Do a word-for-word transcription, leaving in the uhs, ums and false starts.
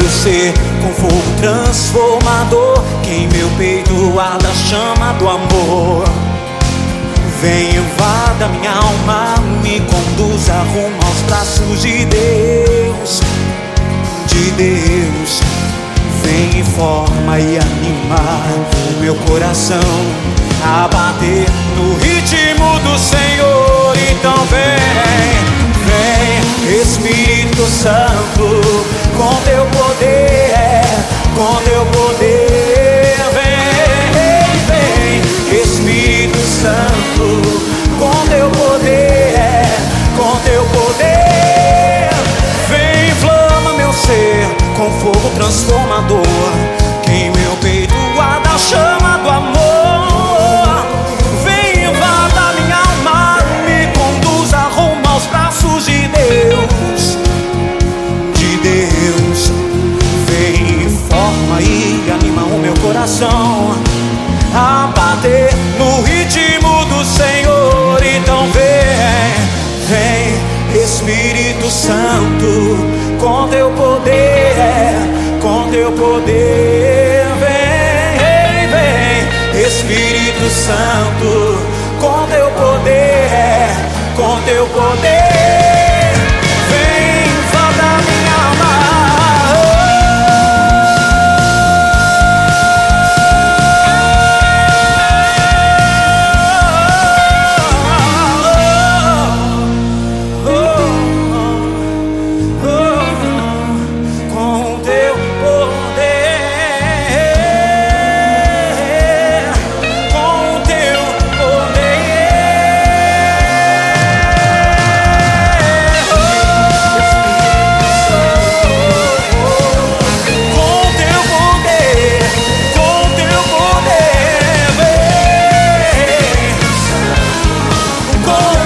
meu ser com fogo transformador, que em meu peito arda a chama do amor. Vem, invada minha alma, me conduza rumo aos braços de Deus, de Deus. Vem, forma e anima o meu coração a bater no ritmo do Senhor. Então vem, vem, Espírito Santo, com teu poder, com teu poder. Vem, vem, Espírito Santo, com teu poder, com teu poder. Vem, inflama meu ser com fogo transformador, que em meu peito arda a chama do amor. Vem, invada minha alma, me conduza rumo aos braços de Deus, de Deus. Vem, forma e anima o meu coração a bater no ritmo do Senhor. Então vem, vem, Espírito Santo, com teu poder, com teu poder. Vem, vem, Espírito Santo, com teu poder, com teu poder. Vem, invada minha alma. Com